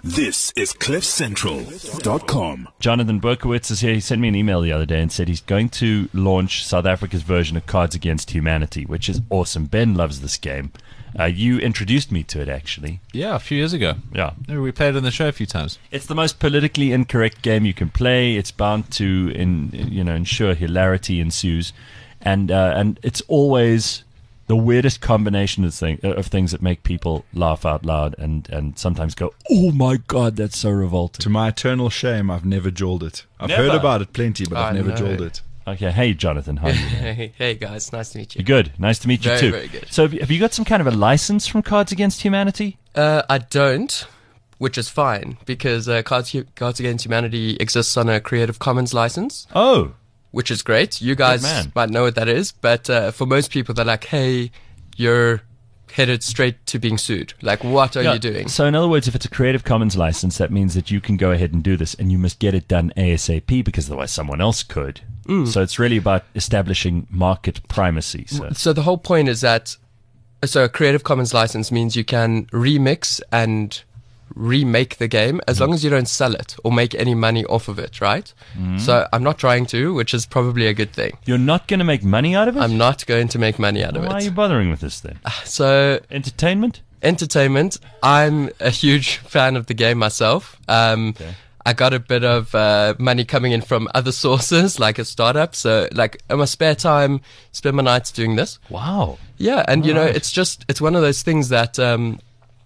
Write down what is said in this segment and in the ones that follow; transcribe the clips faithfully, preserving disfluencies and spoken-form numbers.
This is cliff central dot com. Jonathan Berkowitz is here. He sent me an email the other day and said he's going to launch South Africa's version of Cards Against Humanity, which is awesome. Ben loves this game. Uh, you introduced me to it, actually. Yeah, a few years ago. Yeah. We played it on the show a few times. It's the most politically incorrect game you can play. It's bound to, in, you know, ensure hilarity ensues. And uh, and it's always the weirdest combination of, thing, of things that make people laugh out loud and, and sometimes go, oh my God, that's so revolting. To my eternal shame, I've never jawled it. I've Never? heard about it plenty, but I've Oh, never no. jawled it. Okay, hey, Jonathan, how are you? Hey, hey guys, nice to meet you. You're good. Nice to meet you, Very, too. very good. So have you, have you got some kind of a license from Cards Against Humanity? Uh, I don't, which is fine, because uh, Cards, Hu- Cards Against Humanity exists on a Creative Commons license, Oh, which is great. You guys man. might know what that is, but uh, for most people, they're like, hey, you're headed straight to being sued. Like, what are yeah. you doing? So in other words, if it's a Creative Commons license, that means that you can go ahead and do this, and you must get it done ASAP because otherwise someone else could. Mm. So it's really about establishing market primacy. So. So the whole point is that, so a Creative Commons license means you can remix and remake the game as long as you don't sell it or make any money off of it, right? Mm. So I'm not trying to, which is probably a good thing. You're not going to make money out of it? I'm not going to make money out of Why are it. you bothering with this then? So Entertainment? entertainment, I'm a huge fan of the game myself. Um, Okay. I got a bit of uh, money coming in from other sources, like a startup. So, like, in my spare time, spend my nights doing this. Wow. Yeah, and you know, Alright. it's just it's one of those things that um,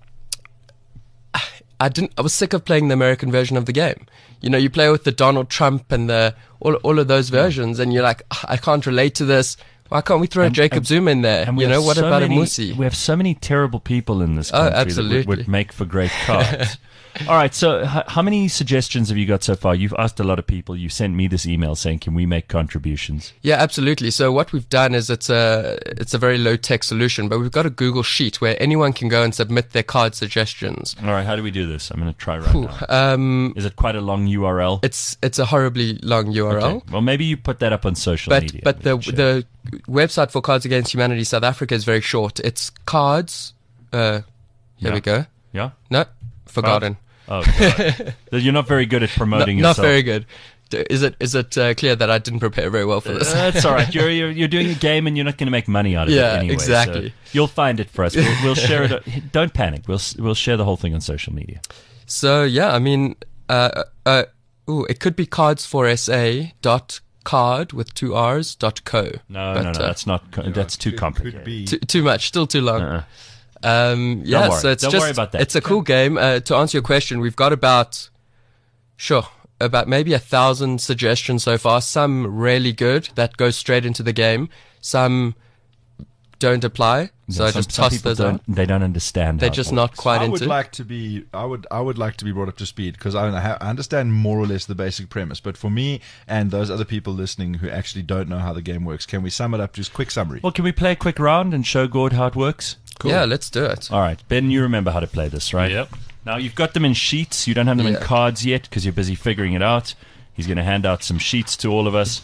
I didn't. I was sick of playing the American version of the game. You know, you play with the Donald Trump and the all all of those versions, and you're like, "Ah, I can't relate to this. Why can't we throw And- Jacob and- Zuma in there? And we You know, have what so about many, a Musi? We have so many terrible people in this Oh, country that would, absolutely. would make for great cards. All right, so h- how many suggestions have you got so far? You've asked a lot of people. You sent me this email saying, can we make contributions? Yeah, absolutely. So what we've done is it's a it's a very low tech solution, but we've got a Google Sheet where anyone can go and submit their card suggestions. All right, how do we do this? I'm going to try right Ooh, now. um, Is it quite a long U R L? it's it's a horribly long U R L. Okay. Well, maybe you put that up on social But media. but the Sure. the website for Cards Against Humanity South Africa is very short. It's cards. Uh, here Yeah. we go. Yeah? No, forgotten. Oh, God. You're not very good at No, promoting not yourself. very good. D- Is it is it uh, clear that I didn't prepare very well for this? Uh, That's all right. You're, you're you're doing a game and you're not going to make money out of Yeah, it anyway. exactly. So you'll find it for us. We'll, we'll share it. Don't panic. We'll s- we'll share the whole thing on social media. So yeah, I mean, uh, uh, ooh, it could be cards for S A dot card with two R's dot co. No, But, no, no. uh, That's not. Co- that's too Could- complicated. Could be. Too, too much, still too long. Uh-uh. Um, yeah, worry. so it's Don't just worry about that. it's a cool game. Uh, to answer your question, we've got about sure about maybe a thousand suggestions so far. Some really good that go straight into the game. Some don't apply, so Yeah, I some, just some toss people those out. don't. They don't understand. They're how it just not works. quite I into. would like to be. I would. I would like to be brought up to speed because I, ha- I understand more or less the basic premise. But for me and those other people listening who actually don't know how the game works, can we sum it up? Just quick summary. Well, can we play a quick round and show Gord how it works? Cool. Yeah, let's do it. All right, Ben, you remember how to play this, right? Yep. Now you've got them in sheets. You don't have them in Yeah. cards yet because you're busy figuring it out. He's going to hand out some sheets to all of us.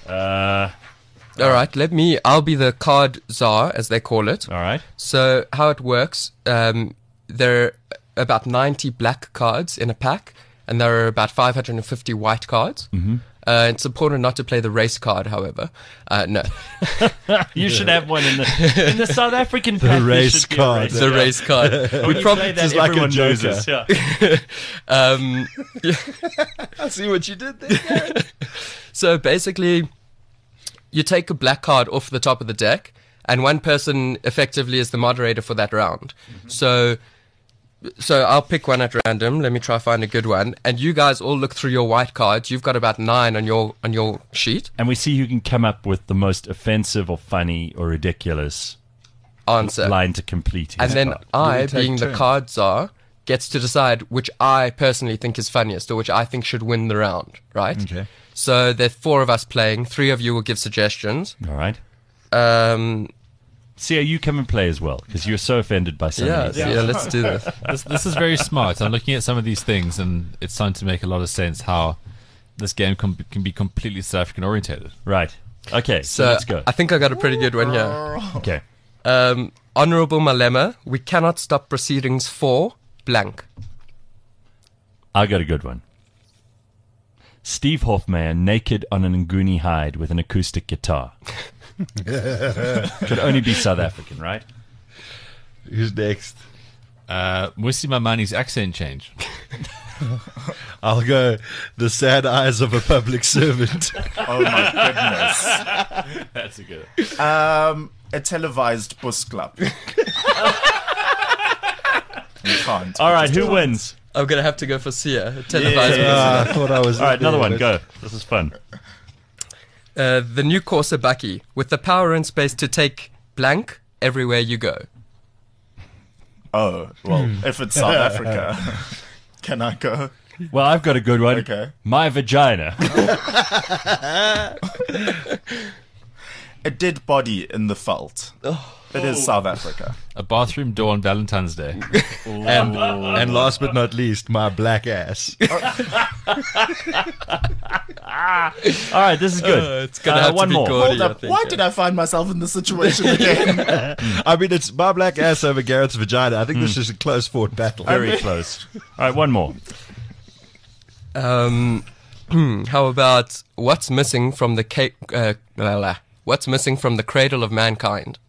Uh, All right, let me. I'll be the card czar, as they call it. all right. So how it works? Um, there are about ninety black cards in a pack, and there are about five hundred fifty white cards. Mm-hmm. Uh, it's important not to play the race card, however. Uh, no, You should have one in the in the South African pack. there race should be a card. race the card. race card. When we you probably play that, just like a everyone knows joker. us. Yeah. um, I see what you did there. so basically, you take a black card off the top of the deck, and one person effectively is the moderator for that round. Mm-hmm. So, so I'll pick one at random. Let me try find a good one, and you guys all look through your white cards. You've got about nine on your on your sheet. And we see who can come up with the most offensive or funny or ridiculous Answer. line to complete. his And then card. I, we take being the turns? card czar, gets to decide which I personally think is funniest or which I think should win the round, right? Okay. So there's four of us playing. Three of you will give suggestions. All right. Um, See, you come and play as well because you're so offended by some yeah, of these yeah, things. let's do this. This, this is very smart. I'm looking at some of these things, and it's starting to make a lot of sense how this game can, be- can be completely South African orientated. Right. Okay, so, So let's go. I think I got a pretty good one here. Okay. Um, Honorable Malema, we cannot stop proceedings for blank. I got a good one. Steve Hofmeyer naked on an Nguni hide with an acoustic guitar. Could only be South African, right? Who's next? Uh, Musi Mamani's accent change. I'll go the sad eyes of a public servant. Oh my goodness. That's a good. Um, a televised bus club. You can't. All right, who wins? I'm gonna have to go for Sia. Televised. Ah, I thought I was. All right, another one. there. Go. This is fun. Uh, the new Corsa Bucky with the power and space to take blank everywhere you go. Oh, well, if it's South Africa, can I go? Well, I've got a good one. Okay. My vagina. A dead body in the veld. It is South Africa. A bathroom door on Valentine's Day. And, and last but not least, my black ass. All right, this is good. Uh, it's gonna Uh, have one to be more. Gordy, Hold I up. think, Why yeah. did I find myself in this situation again? I mean, it's my black ass over Garrett's vagina. I think this is a close fought battle. Very close. All right, one more. Um, how about what's missing from the ca- uh, la, la. What's missing from the cradle of mankind?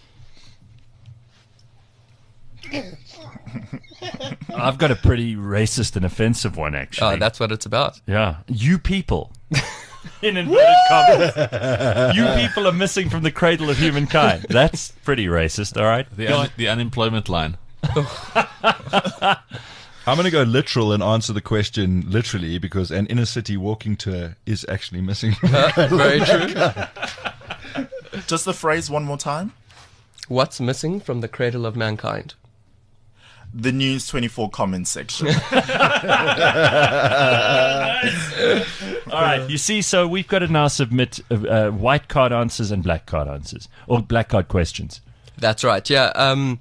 I've got a pretty racist and offensive one, actually. Oh, that's what it's about. Yeah. You people. In inverted commas. You people are missing from the cradle of humankind. That's pretty racist, all right? The, un- the unemployment line. I'm going to go literal and answer the question literally because an inner city walking tour is actually missing. Uh, very true. Just the phrase one more time. What's missing from the cradle of mankind? The News twenty-four comments section. All right, you see, so we've got to now submit uh, uh, white card answers and black card answers, or black card questions. That's right. Yeah. Um,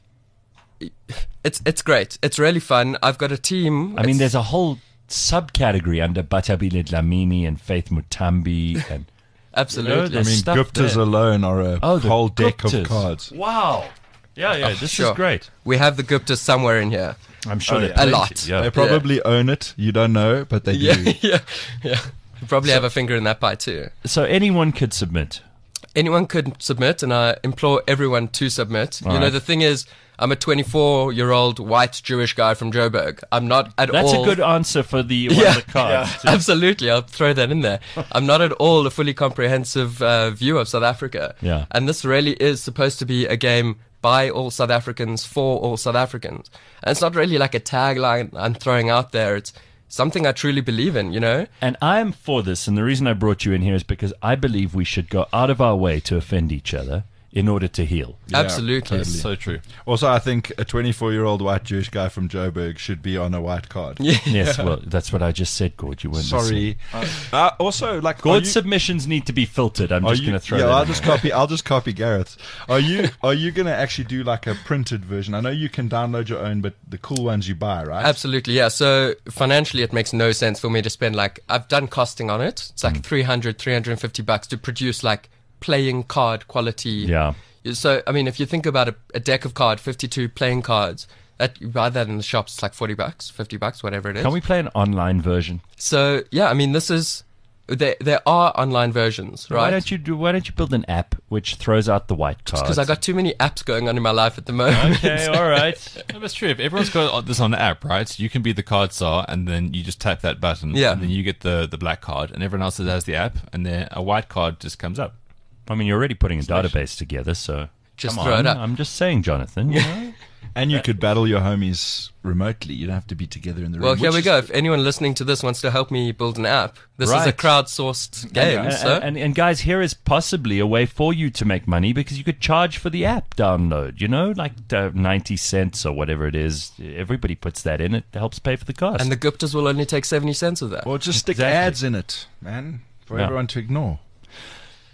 it's it's great. It's really fun. I've got a team. I mean, It's- there's a whole subcategory under Batabile Dlamini and Faith Mutambi. And absolutely. You know, I there's mean, stuff Guptas there. alone are a Oh, the whole deck Guptas. of cards. Wow. Yeah, yeah, this sure. is great. We have the Guptas somewhere in here. I'm sure Oh, there yeah. are A plenty. lot. Yeah. They probably own it. You don't know, but they Yeah, do. yeah, yeah. You probably have a finger in that pie too. So anyone could submit. Anyone could submit, and I implore everyone to submit. All you know, right. the thing is, I'm a twenty-four-year-old white Jewish guy from Joburg. I'm not at That's all. a good answer for the one Yeah. of the cards. too. Absolutely, I'll throw that in there. I'm not at all a fully comprehensive uh, view of South Africa. Yeah. And this really is supposed to be a game by all South Africans for all South Africans. And it's not really like a tagline I'm throwing out there. It's something I truly believe in, you know? And I'm for this, and the reason I brought you in here is because I believe we should go out of our way to offend each other in order to heal. Yeah, Absolutely. totally. So true. Also, I think a twenty-four-year-old white Jewish guy from Joburg should be on a white card. Yeah. Yes, well, that's what I just said, Gord. You weren't listening. Sorry. Uh, also, like, are Gord's you- submissions need to be filtered. I'm Are just you- going to throw yeah, that I'll in just there. copy. I'll just copy Garrett's. Are you Are you going to actually do like a printed version? I know you can download your own, but the cool ones you buy, right? Absolutely, yeah. So financially, it makes no sense for me to spend like, I've done costing on it. It's like Mm. three hundred, three hundred fifty bucks to produce like playing card quality. Yeah. So, I mean, if you think about a, a deck of card, fifty-two playing cards, that you buy that in the shops, it's like forty bucks, fifty bucks, whatever it is. Can we play an online version? So, yeah, I mean, this is, there, there are online versions, Why right? don't you do? Why don't you build an app which throws out the white cards? Because I got too many apps going on in my life at the moment. Okay, all right. No, that's true. If everyone's got this on the app, right? You can be the card czar, and then you just tap that button, Yeah. and then you get the, the black card, and everyone else has the app, and then a white card just comes up. I mean, you're already putting a database together, so Just come throw on. it up. I'm just saying, Jonathan. You know? And you could battle your homies remotely. You don't have to be together in the room. Well, here which we is- go. If anyone listening to this wants to help me build an app, this is a Right. crowdsourced game. And, so and, and guys, here is possibly a way for you to make money because you could charge for the app download. You know, like uh, ninety cents or whatever it is. Everybody puts that in. It helps pay for the cost. and the Guptas will only take seventy cents of that. Or just stick Exactly. ads in it, man, for Yeah. everyone to ignore.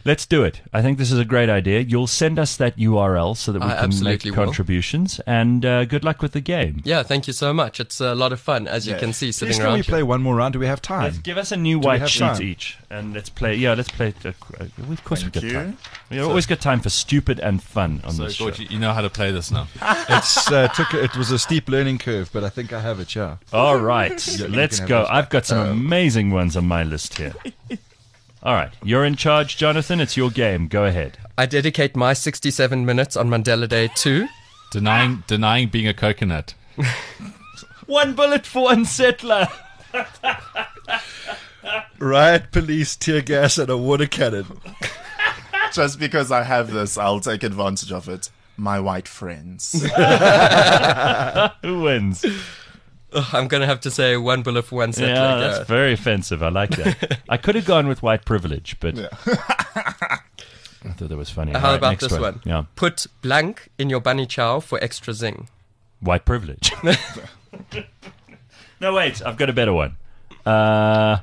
Let's do it. I think this is a great idea. You'll send us that U R L so that we I can make absolutely will. contributions. And uh, good luck with the game. Yeah, thank you so much. It's a lot of fun, as you Yeah. can see, Please sitting can around we here. play one more round? Do we have Let's time? give us a new we white have sheet time? each, and let's play. Yeah, let's play. Uh, uh, of course, Thank we've got you. time. We always got time for stupid and fun on So, this show. George, you know how to play this now. It's uh, took it was a steep learning curve, but I think I have it. Yeah. All right, you let's can have go. this. I've got some amazing ones on my list here. All right, you're in charge, Jonathan. It's your game. Go ahead. I dedicate my sixty-seven minutes on Mandela Day to Denying denying being a coconut. One bullet for one settler. Riot police, tear gas, and a water cannon. Just because I have this, I'll take advantage of it. My white friends. Who wins? Ugh, I'm going to have to say one bullet for one settler. Yeah, Gareth. that's very offensive. I like that. I could have gone with white privilege, but Yeah. I thought that was funny. How All right, about next this one? Yeah, Put blank in your bunny chow for extra zing. white privilege. No, wait. I've got a better one. Uh,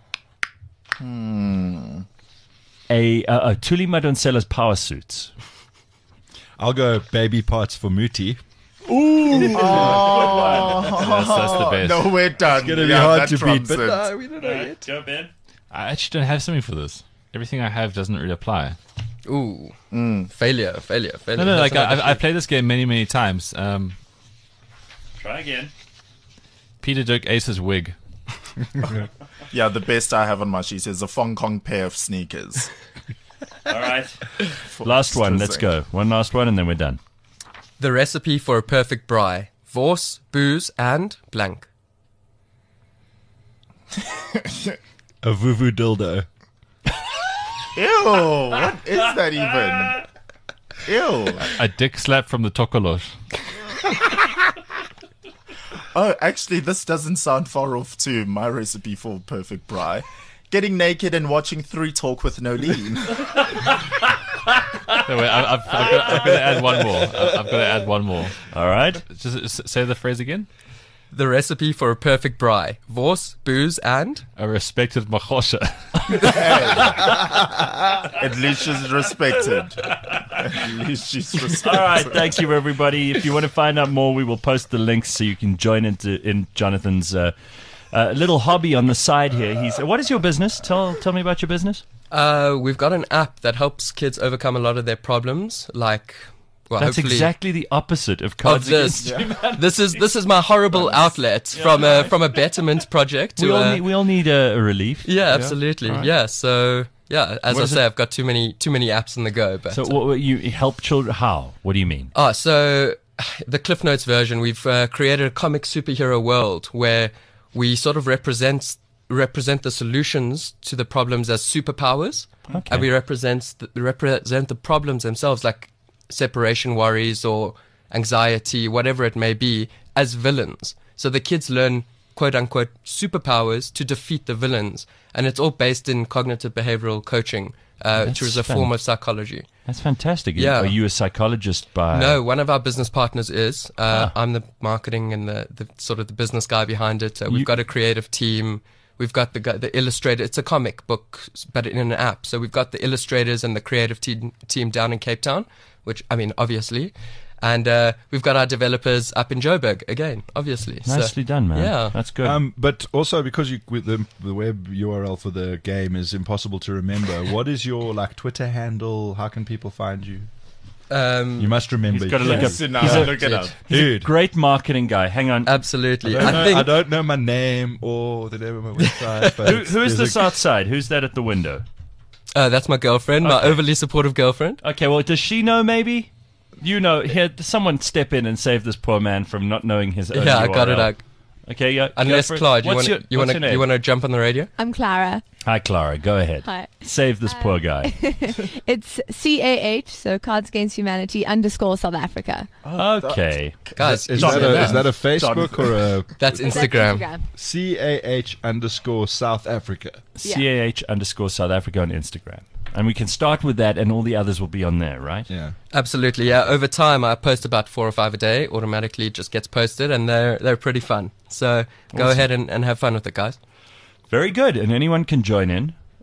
A uh, uh, Tuli Madonsela's power suits. I'll go baby parts for Muti. That's, that's the best. No, we're done. gonna be Yeah, hard that to beat, trumps but it. uh, we don't know yet. Go, Ben. I actually don't have something for this. Everything I have doesn't really apply. Ooh. Failure, failure, failure. No, no, That's like I, another I've, I've sheet. played this game many, many times. Um, Try again. Peter Dirk Ace's wig. Yeah, the best I have on my sheet is a Fong Kong pair of sneakers. All right. Last one. Let's go. One last one, and then we're done. The recipe for a perfect braai. Vors, booze, and blank. A vuvu dildo. Ew, what is that even? Ew. A dick slap from the Tokolosh. Oh, actually, this doesn't sound far off to my recipe for perfect braai. Getting naked and watching Three Talk with Nolene. No, wait, I, I've, I've, got, I've got to add one more. I've, I've got to add one more. All right. Just s- say the phrase again. The recipe for a perfect braai. Vors, booze, and... A respected machosha. At least she's respected. At least she's respected. All right. Thank you, everybody. If you want to find out more, we will post the links so you can join into in Jonathan's uh, uh, little hobby on the side here. He's. What is your business? Tell Tell me about your business. Uh, we've got an app that helps kids overcome a lot of their problems, like... Well, That's hopefully exactly the opposite of of Cards this. Against This is this is my horrible outlet from a from a betterment project to We all a, need, we all need a, a relief. yeah, absolutely, yeah. So yeah, as What I is say, it? I've got too many too many apps on the go. But So what, what you help children? How? What do you mean? Ah, so the Cliff Notes version, we've uh, created a comic superhero world where we sort of represent represent the solutions to the problems as superpowers, Okay. and we represent the, represent the problems themselves, like separation worries or anxiety, whatever it may be, as villains. So the kids learn quote unquote superpowers to defeat the villains, and it's all based in cognitive behavioral coaching, uh, which That's is a form fan- of psychology. That's fantastic. Yeah. Are you a psychologist by? No, one of our business partners is. Uh, Ah. I'm the marketing and the, the sort of the business guy behind it. Uh, we've You- got a creative team. We've got the guy- the illustrator. It's a comic book, but in an app. So we've got the illustrators and the creative team team down in Cape Town, which I mean, obviously, and uh, we've got our developers up in Joburg again, obviously. So- Nicely done, man. Yeah. That's good. Um, but also because you with the the web U R L for the game is impossible to remember. What is your like Twitter handle? How can people find you? Um, You must remember. He's gotta look Yes, up- now, he's a- look it up. dude. Great marketing guy. Hang on. absolutely. I don't, I know, think I don't know my name or the name of my website. But Who, it's- who is there's this a- outside? Who's that at the window? uh, that's my girlfriend, my overly supportive girlfriend. Okay, well, does she know maybe? You know, here, someone step in and save this poor man from not knowing his own Yeah, I got it. U R L. I, Okay, yeah. unless go for it. Claude, you What's want your, you what's want your to name? you want to jump on the radio? I'm Clara. Hi, Clara. Go ahead. Hi. Save this poor guy. It's C A H, so Cards Against Humanity underscore South Africa. Okay. Guys, Is easy that, a, enough. is that a Facebook or a That's That's Instagram. Instagram. C A H underscore South Africa? C A H underscore South Africa on Instagram. And we can start with that, and all the others will be on there, right? Yeah. Absolutely, yeah. Over time, I post about four or five a day. Automatically, it just gets posted, and they're they're pretty fun. So go Awesome. ahead and, and have fun with it, guys. Very good. And anyone can join in.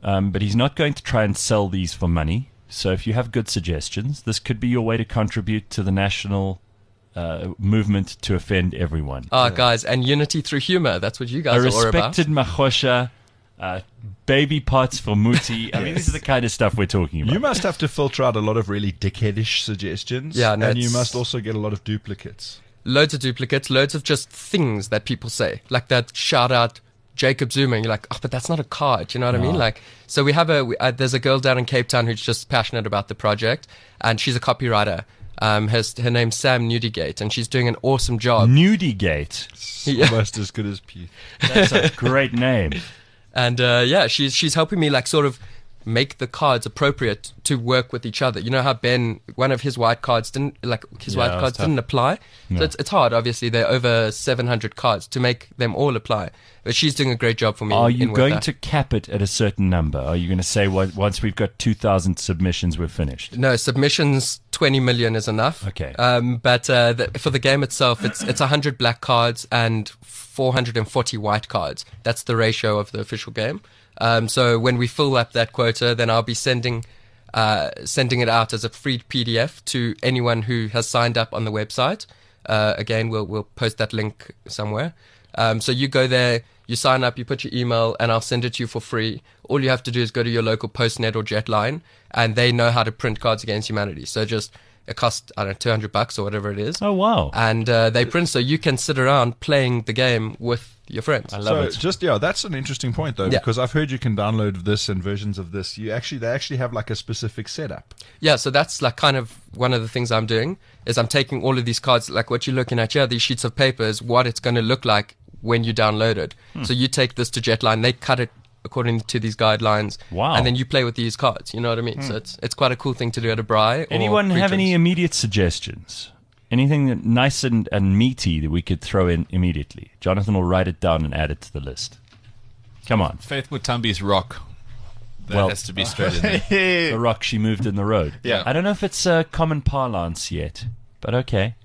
um, but he's not going to try and sell these for money. So if you have good suggestions, this could be your way to contribute to the national uh, movement to offend everyone. Ah, guys, and unity through humor. That's what you A guys are all about. respected Mahosha, uh, baby parts for Muti. I mean, this is the kind of stuff we're talking about. You must have to filter out a lot of really dickheadish suggestions. Yeah, no, and you it's- must also get a lot of duplicates. Loads of duplicates, loads of just things that people say, like that shout out Jacob Zuma. And you're like, oh, but that's not a card. You know what I mean? Like, so we have a we, uh, there's a girl down in Cape Town who's just passionate about the project, and she's a copywriter. Um, her her name's Sam Nudygate, and she's doing an awesome job. Nudygate. Yeah. Almost as good as Pete. That's a great name. And uh, yeah, she's she's helping me like sort of make the cards appropriate to work with each other. You know how Ben, one of his white cards didn't like his Yeah, white it was cards tough. didn't apply. No. So it's it's hard. Obviously, there are over seven hundred cards to make them all apply. But she's doing a great job for me. Are in- you in with going that. to cap it at a certain number? Are you going to say what, once we've got two thousand submissions, we're finished? No, submissions twenty million is enough. Okay. Um, but uh, the, for the game itself, it's it's one hundred black cards and four hundred forty white cards. That's the ratio of the official game. Um, so when we fill up that quota, then I'll be sending uh, sending it out as a free P D F to anyone who has signed up on the website. Uh, again, we'll we'll post that link somewhere. Um, so you go there, you sign up, you put your email, and I'll send it to you for free. All you have to do is go to your local Postnet or Jetline, and they know how to print Cards Against Humanity. So just it costs I don't know two hundred bucks or whatever it is, Oh, wow. and uh, they print so you can sit around playing the game with your friends. I love so it. just yeah, that's an interesting point though, Yeah. because I've heard you can download this and versions of this. You actually they actually have like a specific setup. Yeah, so that's like kind of one of the things I'm doing is I'm taking all of these cards, like what you're looking at here, these sheets of paper is what it's going to look like when you download it. Hmm. So you take this to Jetline, they cut it according to these guidelines, Wow. and then you play with these cards. You know what I mean? So it's it's quite a cool thing to do at a Bri. or Anyone have any pre-drinks. immediate suggestions? Anything that nice and, and meaty that we could throw in immediately? Jonathan will write it down and add it to the list. Come on. Faith Mutambi's rock. That Well- has to be straight in there. The rock she moved in the road. Yeah. I don't know if it's uh, common parlance yet, but okay.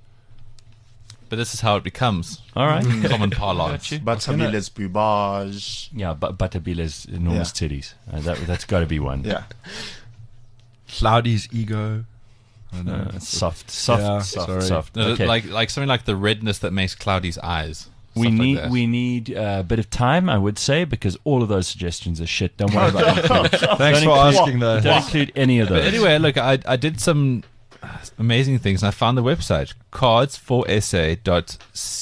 But this is how it becomes. All right. Common parlance. Batabile's Bubage. Yeah, but Batabile's enormous Yeah. titties. Uh, that, that's got to be one. Yeah. Cloudy's ego. I don't know. Uh, soft, soft, Yeah, soft, sorry. soft. No, Okay. Like like something like the redness that makes Cloudy's eyes. we Stuff like need that. we need uh, a bit of time, I would say, because all of those suggestions are shit. Don't worry about it. Thanks Don't for include- asking though. Don't include any of those. But anyway, look, I I did some amazing things, and I found the website cards for s a dot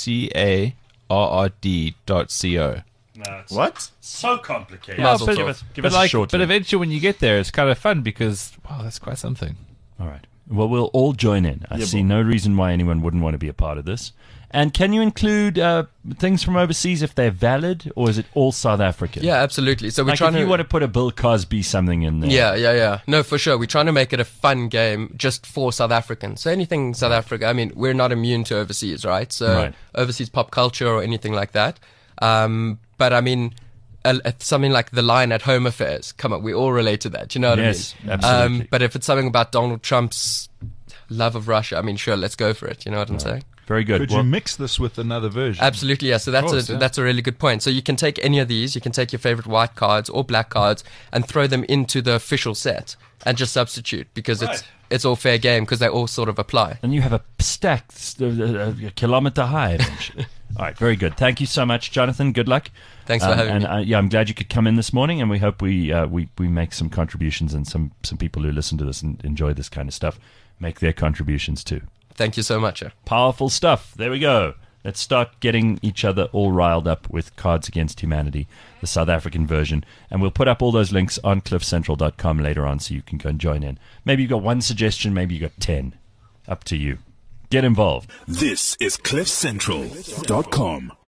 carrd dot co. What? So complicated. Mazel but tov. give us, give But us like, a short but one. eventually, when you get there, it's kind of fun because wow, that's quite something. All right. Well, we'll all join in. I Yeah, see but- no reason why anyone wouldn't want to be a part of this. And can you include uh, things from overseas if they're valid, or is it all South African? Yeah, absolutely. So we're Like trying if you to. want to put a Bill Cosby something in there. Yeah, yeah, yeah. No, for sure. We're trying to make it a fun game just for South Africans. So anything South Africa, I mean, we're not immune to overseas, right? So Right. overseas pop culture or anything like that. Um, but I mean, a, a- something like the line at home affairs. Come on, we all relate to that. You know what Yes, I mean? absolutely. Um, but if it's something about Donald Trump's love of Russia, I mean, sure, let's go for it. You know what I'm saying? Very good. Could Well, you mix this with another version? Absolutely, yeah. So that's course, a yeah. that's a really good point. So you can take any of these, you can take your favorite white cards or black cards and throw them into the official set and just substitute because it's it's all fair game because they all sort of apply. and you have a stack uh, uh, a kilometer high eventually. All right, very good. Thank you so much, Jonathan. Good luck. Thanks for Um, having and, me. Uh, yeah, I'm glad you could come in this morning, and we hope we uh, we we make some contributions, and some some people who listen to this and enjoy this kind of stuff make their contributions too. Thank you so much. yeah. Powerful stuff. There we go. Let's start getting each other all riled up with Cards Against Humanity, the South African version. And we'll put up all those links on cliff central dot com later on so you can go and join in. Maybe you've got one suggestion, maybe you've got ten. Up to you. Get involved. This is cliff central dot com.